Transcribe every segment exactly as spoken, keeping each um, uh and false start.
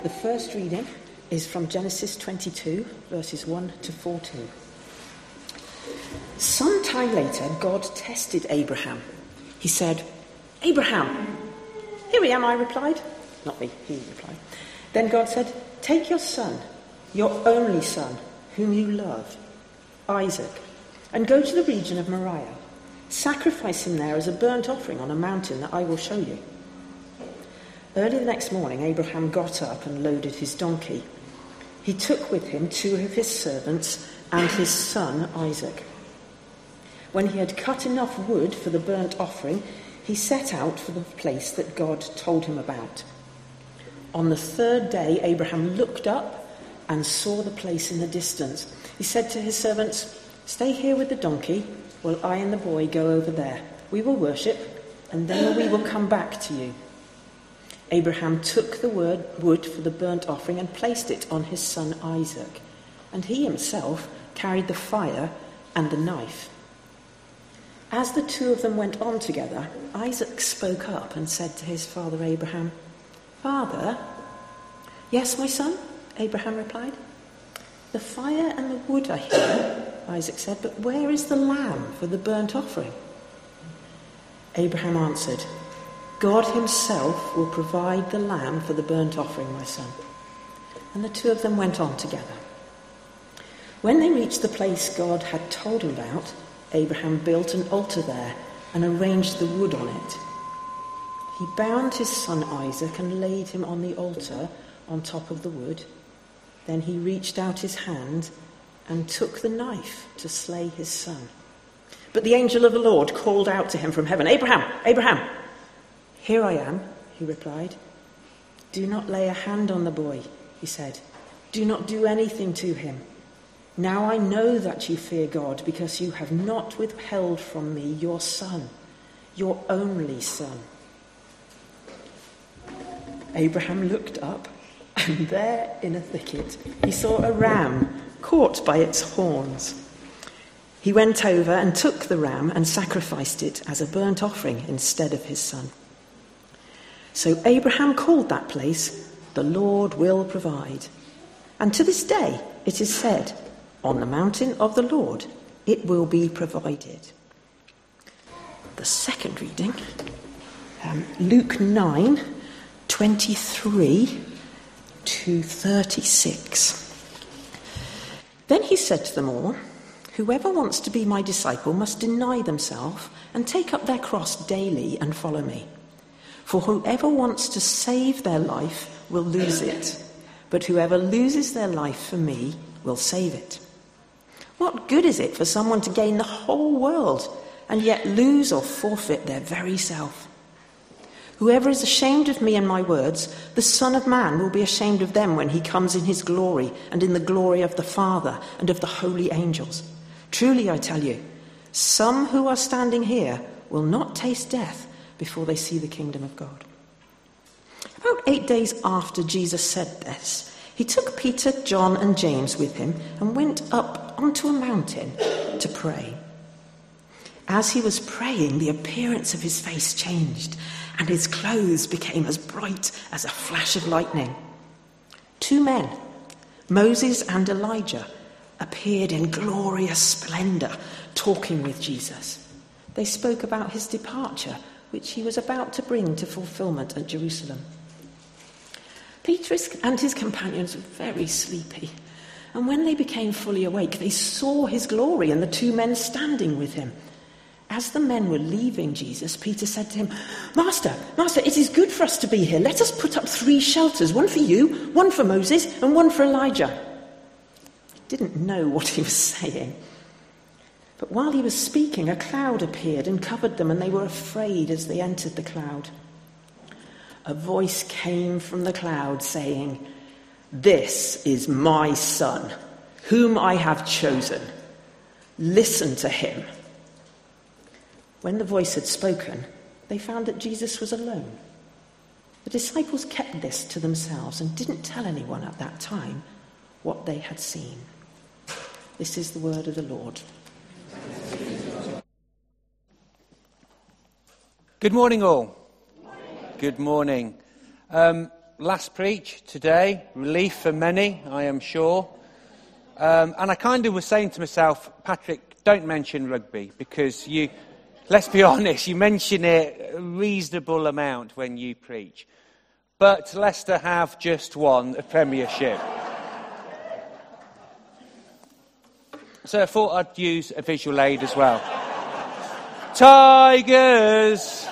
The first reading is from Genesis twenty-two, verses one to fourteen. Some time later, God tested Abraham. He said, "Abraham." "Here I am," I replied. Not me, he replied. Then God said, "Take your son, your only son, whom you love, Isaac, and go to the region of Moriah. Sacrifice him there as a burnt offering on a mountain that I will show you." Early the next morning, Abraham got up and loaded his donkey. He took with him two of his servants and his son Isaac. When he had cut enough wood for the burnt offering, he set out for the place that God told him about. On the third day, Abraham looked up and saw the place in the distance. He said to his servants, "Stay here with the donkey, while I and the boy go over there. We will worship, and then we will come back to you." Abraham took the wood for the burnt offering and placed it on his son Isaac, and he himself carried the fire and the knife. As the two of them went on together, Isaac spoke up and said to his father Abraham, "Father?" "Yes, my son," Abraham replied. "The fire and the wood are here," Isaac said, "but where is the lamb for the burnt offering?" Abraham answered, "God himself will provide the lamb for the burnt offering, my son." And the two of them went on together. When they reached the place God had told him about, Abraham built an altar there and arranged the wood on it. He bound his son Isaac and laid him on the altar on top of the wood. Then he reached out his hand and took the knife to slay his son. But the angel of the Lord called out to him from heaven, "Abraham, Abraham!" "Here I am," he replied. "Do not lay a hand on the boy," he said. "Do not do anything to him. Now I know that you fear God, because you have not withheld from me your son, your only son." Abraham looked up, and there in a thicket he saw a ram caught by its horns. He went over and took the ram and sacrificed it as a burnt offering instead of his son. So Abraham called that place, "The Lord will provide." And to this day it is said, "On the mountain of the Lord it will be provided." The second reading, um, Luke nine, twenty-three to thirty-six. Then he said to them all, "Whoever wants to be my disciple must deny themselves and take up their cross daily and follow me. For whoever wants to save their life will lose it, but whoever loses their life for me will save it. What good is it for someone to gain the whole world and yet lose or forfeit their very self? Whoever is ashamed of me and my words, the Son of Man will be ashamed of them when he comes in his glory and in the glory of the Father and of the holy angels. Truly I tell you, some who are standing here will not taste death before they see the kingdom of God." About eight days after Jesus said this, he took Peter, John, and James with him and went up onto a mountain to pray. As he was praying, the appearance of his face changed, and his clothes became as bright as a flash of lightning. Two men, Moses and Elijah, appeared in glorious splendor, talking with Jesus. They spoke about his departure, which he was about to bring to fulfillment at Jerusalem. Peter and his companions were very sleepy, and when they became fully awake, they saw his glory and the two men standing with him. As the men were leaving Jesus, Peter said to him, Master, Master, it is good for us to be here. Let us put up three shelters, one for you, one for Moses, and one for Elijah." He didn't know what he was saying. But while he was speaking, a cloud appeared and covered them, and they were afraid as they entered the cloud. A voice came from the cloud saying, "This is my son, whom I have chosen. Listen to him." When the voice had spoken, they found that Jesus was alone. The disciples kept this to themselves and didn't tell anyone at that time what they had seen. This is the word of the Lord. Good morning, all. Good morning. Um, last preach today, relief for many, I am sure. Um, and I kind of was saying to myself, Patrick, don't mention rugby, because you, let's be honest, you mention it a reasonable amount when you preach. But Leicester have just won a Premiership. So I thought I'd use a visual aid as well. Tigers!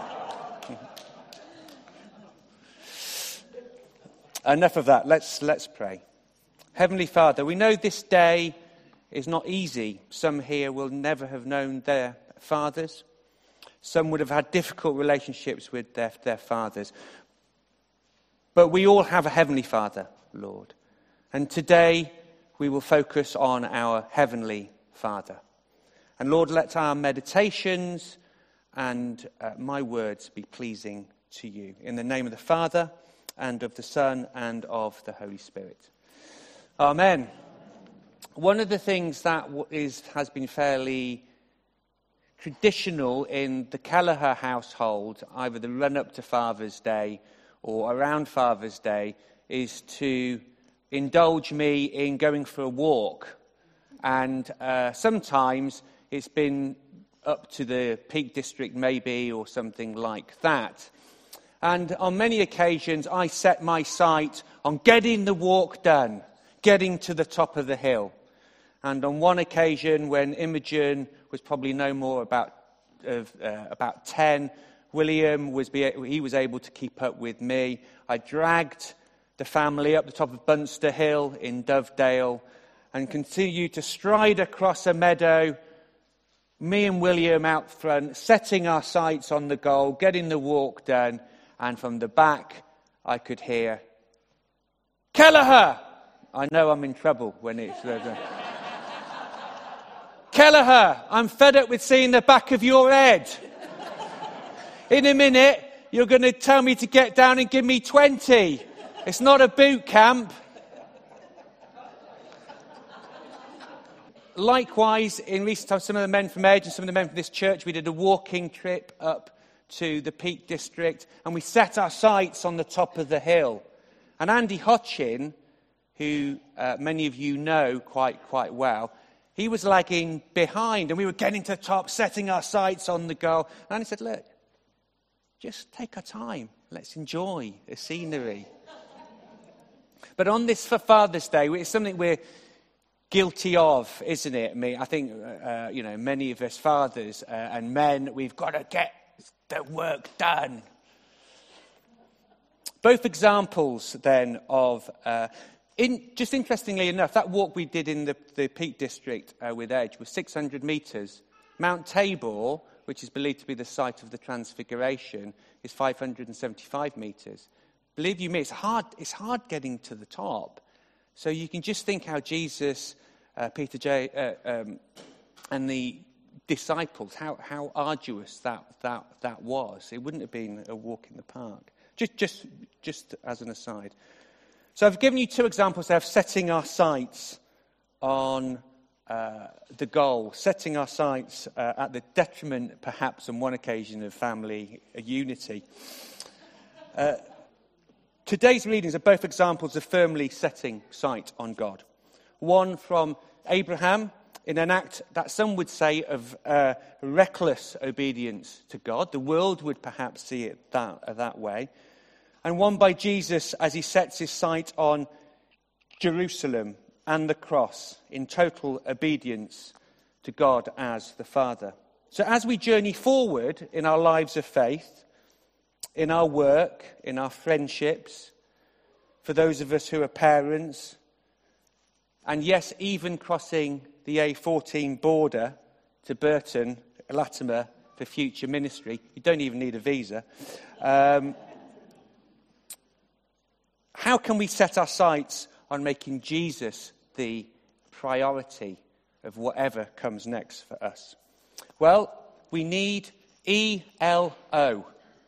Enough of that. Let's, let's pray. Heavenly Father, we know this day is not easy. Some here will never have known their fathers. Some would have had difficult relationships with their, their fathers. But we all have a Heavenly Father, Lord. And today we will focus on our Heavenly Father. And Lord, let our meditations and uh, my words be pleasing to you. In the name of the Father, and of the Son, and of the Holy Spirit. Amen. One of the things that is has been fairly traditional in the Kelleher household, either the run-up to Father's Day or around Father's Day, is to indulge me in going for a walk. And uh, sometimes it's been up to the Peak District maybe, or something like that. And on many occasions, I set my sight on getting the walk done, getting to the top of the hill. And on one occasion, when Imogen was probably no more about of, uh, about ten, William was be, he was able to keep up with me. I dragged the family up the top of Bunster Hill in Dovedale and continued to stride across a meadow. Me and William out front, setting our sights on the goal, getting the walk done. And from the back, I could hear, Kelleher! I know I'm in trouble when it's... Uh, Kelleher, I'm fed up with seeing the back of your head. In a minute, you're going to tell me to get down and give me twenty. It's not a boot camp. Likewise, in recent times, some of the men from Edge and some of the men from this church, we did a walking trip up to the Peak District, and we set our sights on the top of the hill. And Andy Hotchin, who uh, many of you know quite quite well, he was lagging behind, and we were getting to the top, setting our sights on the goal. And he said, look, just take our time. Let's enjoy the scenery. But on this for Father's Day, it's something we're guilty of, isn't it? I mean, I think, uh, you know, many of us fathers uh, and men, we've got to get the work done. Both examples, then, of... Uh, in, just interestingly enough, that walk we did in the, the Peak District uh, with Edge was six hundred metres. Mount Tabor, which is believed to be the site of the Transfiguration, is five hundred seventy-five metres. Believe you me, it's hard, it's hard getting to the top. So you can just think how Jesus, uh, Peter J, uh, um, and the disciples, how, how arduous that, that, that was. It wouldn't have been a walk in the park. Just, just, just as an aside. So I've given you two examples there of setting our sights on uh, the goal, setting our sights uh, at the detriment, perhaps, on one occasion, of family unity. Uh, today's readings are both examples of firmly setting sight on God. One from Abraham, in an act that some would say of uh, reckless obedience to God. The world would perhaps see it that, uh, that way. And one by Jesus as he sets his sight on Jerusalem and the cross in total obedience to God as the Father. So as we journey forward in our lives of faith, in our work, in our friendships, for those of us who are parents, and yes, even crossing the A fourteen border to Burton, Latimer, for future ministry. You don't even need a visa. Um, how can we set our sights on making Jesus the priority of whatever comes next for us? Well, we need E L O.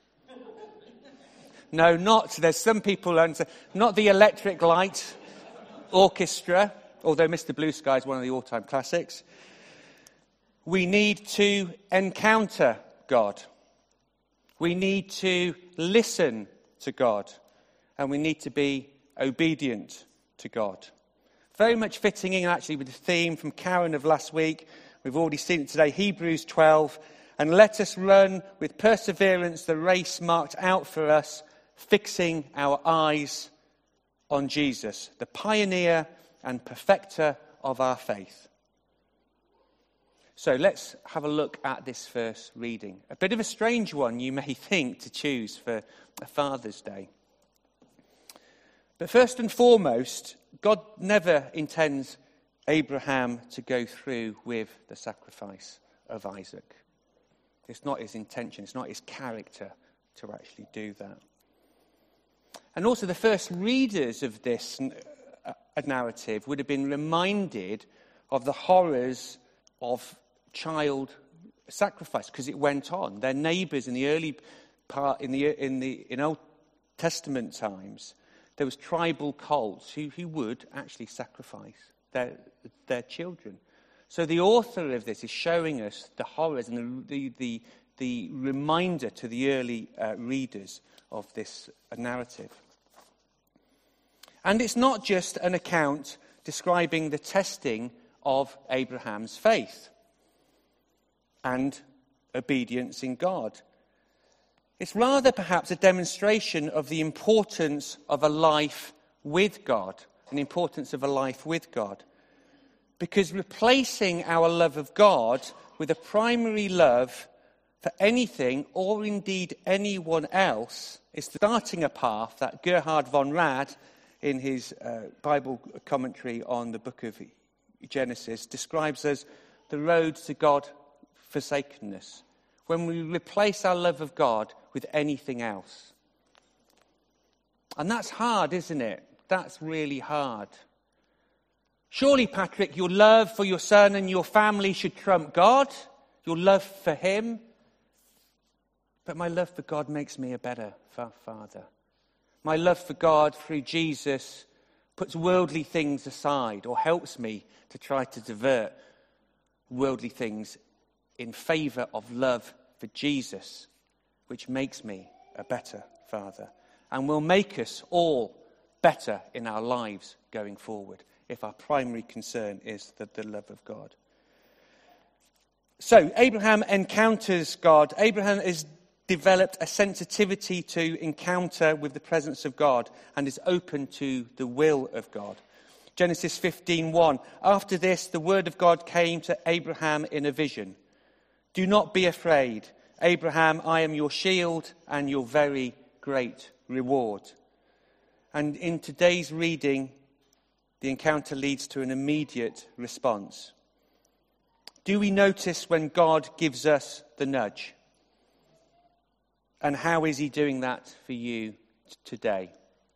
No, not, there's some people, not the Electric Light Orchestra, although Mister Blue Sky is one of the all-time classics. We need to encounter God. We need to listen to God. and we need to be obedient to God. Very much fitting in actually with the theme from Karen of last week. We've already seen it today, Hebrews twelve. And let us run with perseverance the race marked out for us, fixing our eyes on Jesus, the pioneer and perfecter of our faith. So let's have a look at this first reading. A bit of a strange one, you may think, to choose for a Father's Day. But first and foremost, God never intends Abraham to go through with the sacrifice of Isaac. It's not his intention, it's not his character to actually do that. And also the first readers of this narrative would have been reminded of the horrors of child sacrifice, because it went on. Their neighbours in the early part, in the in the in Old Testament times, there was tribal cults who, who would actually sacrifice their their children. So the author of this is showing us the horrors and the the the, the reminder to the early uh, readers of this uh, narrative. And it's not just an account describing the testing of Abraham's faith and obedience in God. It's rather perhaps a demonstration of the importance of a life with God, an importance of a life with God. Because replacing our love of God with a primary love for anything or indeed anyone else is starting a path that Gerhard von Rad, in his uh, Bible commentary on the book of Genesis, describes as the road to God forsakenness. When we replace our love of God with anything else. And that's hard, isn't it? That's really hard. Surely, Patrick, your love for your son and your family should trump God, your love for him. But my love for God makes me a better father. My love for God through Jesus puts worldly things aside, or helps me to try to divert worldly things in favour of love for Jesus, which makes me a better father and will make us all better in our lives going forward if our primary concern is the, the love of God. So Abraham encounters God. Abraham has developed a sensitivity to encounter with the presence of God and is open to the will of God. Genesis fifteen one. After this, the word of God came to Abraham in a vision. Do not be afraid, Abraham, I am your shield and your very great reward. And in today's reading, the encounter leads to an immediate response. Do we notice when God gives us the nudge? And how is he doing that for you today?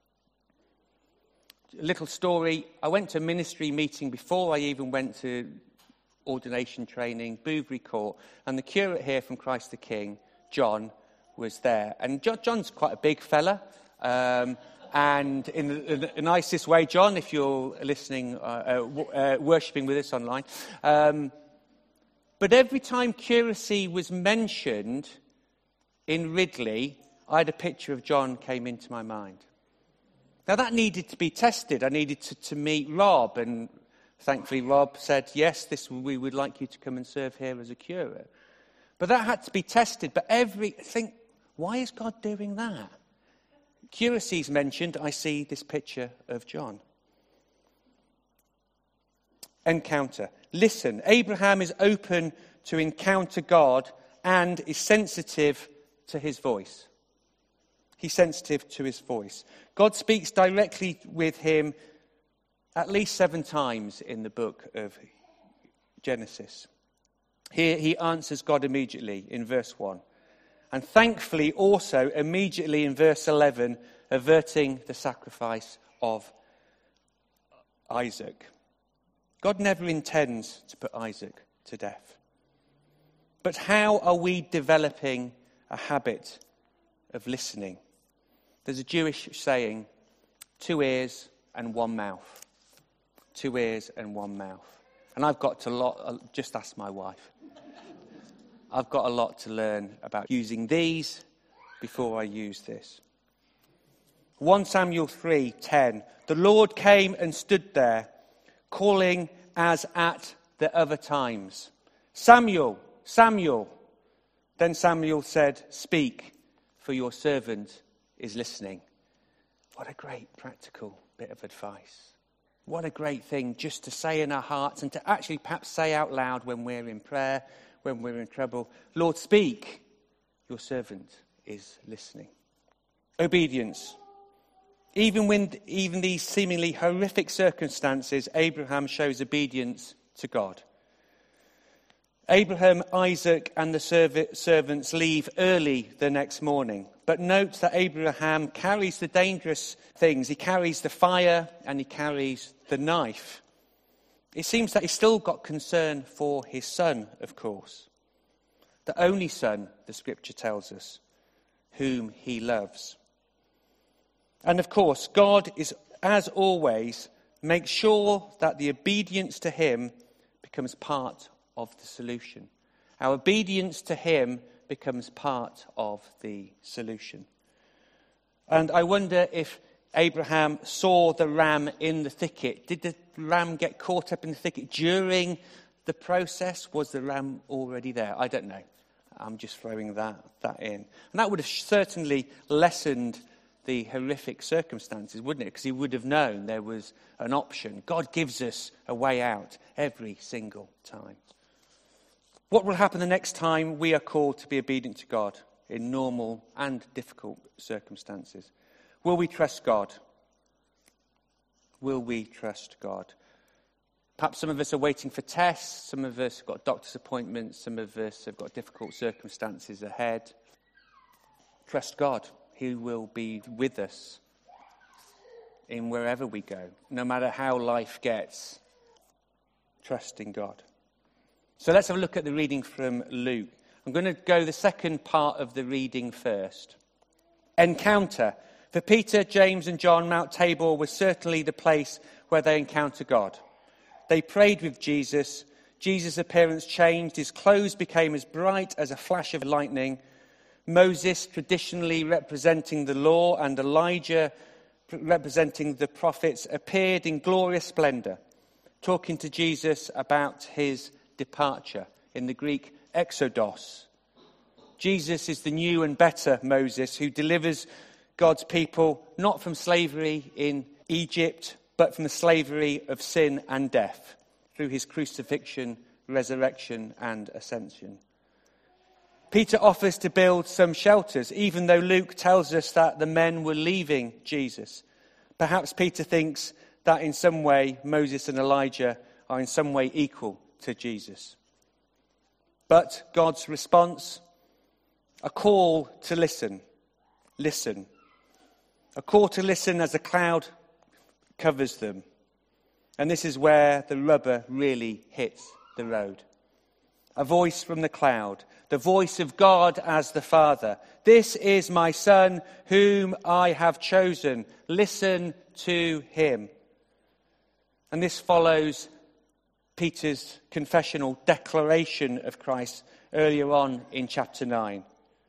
A little story. I went to a ministry meeting before I even went to ordination training, Bouverie Court, and the curate here from Christ the King, John, was there. And John, John's quite a big fella, um, and in the, in the nicest way, John, if you're listening, uh, uh, uh, worshipping with us online. Um, but every time curacy was mentioned in Ridley, I had a picture of John came into my mind. Now that needed to be tested. I needed to, to meet Rob, and thankfully, Rob said, yes, this we would like you to come and serve here as a curate. But that had to be tested. But every, think, why is God doing that? Curacy's mentioned, I see this picture of John. Encounter. Listen, Abraham is open to encounter God and is sensitive to his voice. He's sensitive to his voice. God speaks directly with him at least seven times in the book of Genesis. Here he answers God immediately in verse one. And thankfully also immediately in verse eleven, averting the sacrifice of Isaac. God never intends to put Isaac to death. But how are we developing a habit of listening? There's a Jewish saying, two ears and one mouth. Two ears and one mouth. And I've got to lot, just ask my wife. I've got a lot to learn about using these before I use this. First Samuel three ten. The Lord came and stood there, calling as at the other times. Samuel, Samuel. Then Samuel said, speak, for your servant is listening. What a great practical bit of advice. What a great thing just to say in our hearts and to actually perhaps say out loud when we're in prayer, when we're in trouble. Lord, speak, your servant is listening. Obedience. Even when even these seemingly horrific circumstances, Abraham shows obedience to God. Abraham, Isaac and the servants leave early the next morning. But note that Abraham carries the dangerous things. He carries the fire and he carries the knife. It seems that he's still got concern for his son, of course. The only son, the scripture tells us, whom he loves. And of course, God is, as always, makes sure that the obedience to him becomes part of the solution. Our obedience to him becomes part of the solution. And I wonder if Abraham saw the ram in the thicket. Did the ram get caught up in the thicket during the process? Was the ram already there? I don't know. I'm just throwing that, that in. And that would have certainly lessened the horrific circumstances, wouldn't it? Because he would have known there was an option. God gives us a way out every single time. What will happen the next time we are called to be obedient to God in normal and difficult circumstances? Will we trust God? Will we trust God? Perhaps some of us are waiting for tests. Some of us have got doctor's appointments. Some of us have got difficult circumstances ahead. Trust God. He will be with us in wherever we go, no matter how life gets. Trust in God. So let's have a look at the reading from Luke. I'm going to go the second part of the reading first. Encounter. For Peter, James and John, Mount Tabor was certainly the place where they encounter God. They prayed with Jesus. Jesus' appearance changed. His clothes became as bright as a flash of lightning. Moses, traditionally representing the law, and Elijah, representing the prophets, appeared in glorious splendor, talking to Jesus about his departure. In the Greek, exodos. Jesus is the new and better Moses who delivers God's people not from slavery in Egypt, but from the slavery of sin and death through his crucifixion, resurrection and ascension. Peter offers to build some shelters, even though Luke tells us that the men were leaving Jesus. Perhaps Peter thinks that in some way Moses and Elijah are in some way equal to Jesus. But God's response, a call to listen. Listen. A call to listen as a cloud covers them. And this is where the rubber really hits the road. A voice from the cloud, the voice of God as the Father. This is my Son whom I have chosen. Listen to him. And this follows Peter's confessional declaration of Christ earlier on in chapter nine.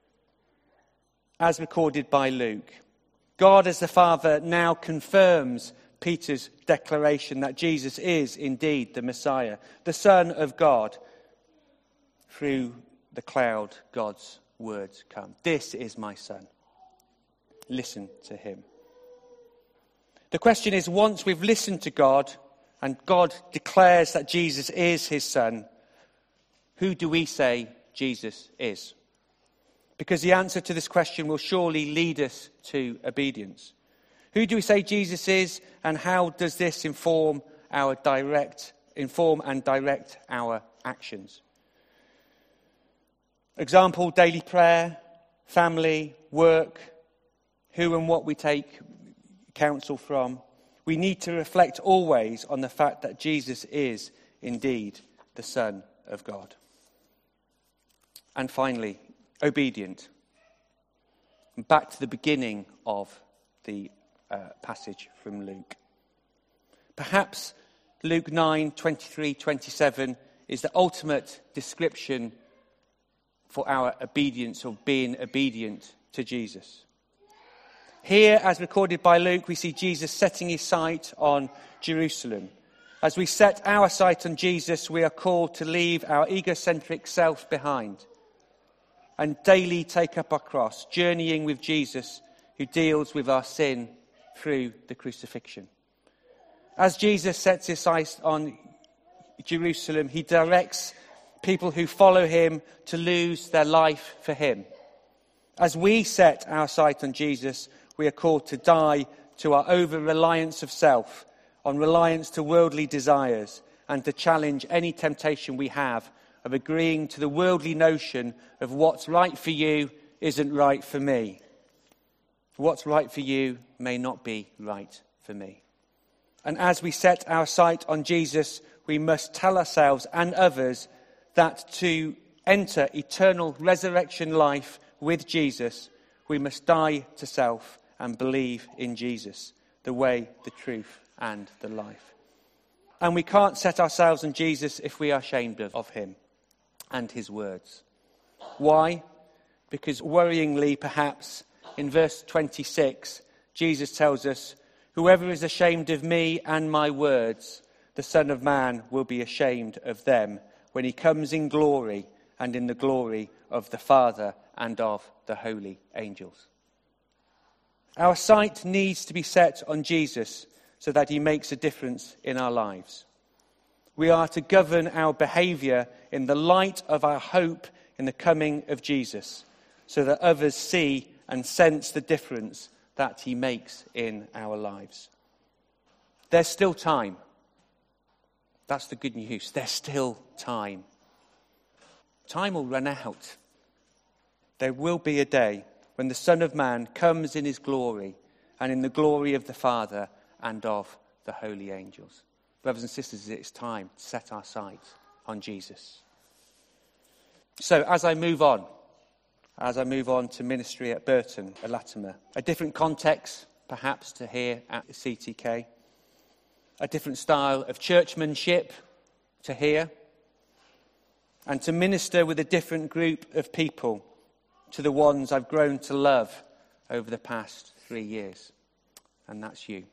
As recorded by Luke, God as the Father now confirms Peter's declaration that Jesus is indeed the Messiah, the Son of God. Through the cloud, God's words come. This is my Son. Listen to him. The question is, once we've listened to God and God declares that Jesus is his Son, who do we say Jesus is? Because the answer to this question will surely lead us to obedience. Who do we say Jesus is, and how does this inform our direct, inform and direct our actions? Example, daily prayer, family, work, who and what we take counsel from. We need to reflect always on the fact that Jesus is indeed the Son of God. And finally, obedient. Back to the beginning of the uh, passage from Luke. Perhaps Luke nine, twenty-three, twenty-seven is the ultimate description for our obedience, or being obedient to Jesus. Here, as recorded by Luke, we see Jesus setting his sight on Jerusalem. As we set our sight on Jesus, we are called to leave our egocentric self behind and daily take up our cross, journeying with Jesus, who deals with our sin through the crucifixion. As Jesus sets his sight on Jerusalem, he directs people who follow him to lose their life for him. As we set our sight on Jesus, we are called to die to our over-reliance of self, on reliance to worldly desires, and to challenge any temptation we have of agreeing to the worldly notion of what's right for you isn't right for me. What's right for you may not be right for me. And as we set our sight on Jesus, we must tell ourselves and others that to enter eternal resurrection life with Jesus, we must die to self and believe in Jesus, the way, the truth, and the life. And we can't set ourselves on Jesus if we are ashamed of, of him and his words. Why? Because worryingly, perhaps, in verse twenty-six, Jesus tells us, "Whoever is ashamed of me and my words, the Son of Man will be ashamed of them when he comes in glory and in the glory of the Father and of the holy angels." Our sight needs to be set on Jesus so that he makes a difference in our lives. We are to govern our behaviour in the light of our hope in the coming of Jesus, so that others see and sense the difference that he makes in our lives. There's still time. That's the good news. There's still time. Time will run out. There will be a day when the Son of Man comes in his glory and in the glory of the Father and of the holy angels. Brothers and sisters, it's time to set our sights on Jesus. So as I move on, as I move on to ministry at Burton, at Latimer, a different context perhaps to here at C T K, a different style of churchmanship to here, and to minister with a different group of people to the ones I've grown to love over the past three years. And that's you.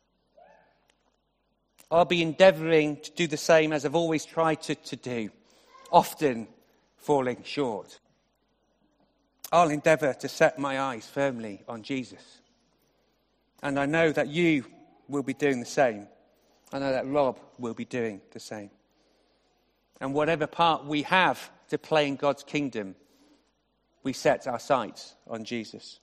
I'll be endeavouring to do the same as I've always tried to, to do, often falling short. I'll endeavour to set my eyes firmly on Jesus. And I know that you will be doing the same. I know that Rob will be doing the same. And whatever part we have to play in God's kingdom, we set our sights on Jesus.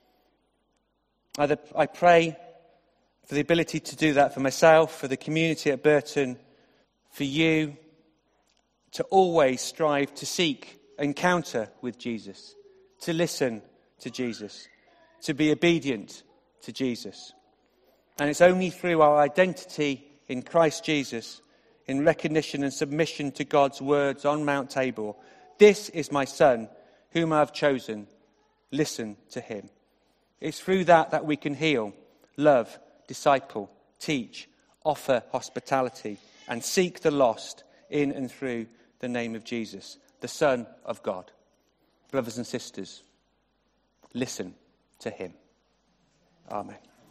I pray for the ability to do that for myself, for the community at Burton, for you to always strive to seek encounter with Jesus, to listen to Jesus, to be obedient to Jesus. And it's only through our identity in Christ Jesus, in recognition and submission to God's words on Mount Tabor, "This is my Son, whom I have chosen, listen to him." It's through that that we can heal, love, disciple, teach, offer hospitality, and seek the lost in and through the name of Jesus, the Son of God. Brothers and sisters, listen to him. Amen.